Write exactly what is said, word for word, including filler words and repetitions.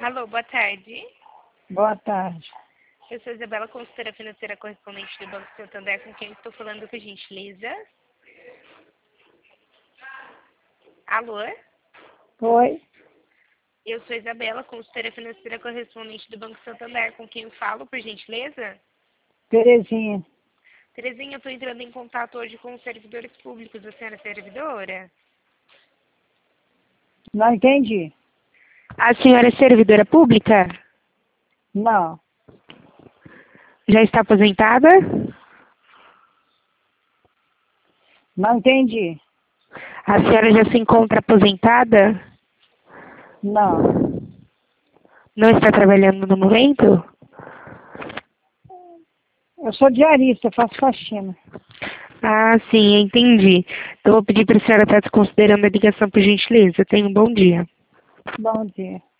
Alô, boa tarde. Boa tarde. Eu sou Isabela, consultora financeira correspondente do Banco Santander, com quem estou falando, por gentileza. Alô? Oi, Eu sou Isabela, consultora financeira correspondente do Banco Santander, com quem eu falo, por gentileza. Terezinha. Terezinha, eu estou entrando em contato hoje com os servidores públicos. A senhora é servidora? Não entendi. A senhora é servidora pública? Não, Já está aposentada? não entendi. A senhora já se encontra aposentada? Não. Não está trabalhando no momento? Eu sou diarista, faço faxina. Ah, sim, entendi. Então, vou pedir para a senhora estar desconsiderando a ligação, por gentileza. Tenha um bom dia. Bom dia.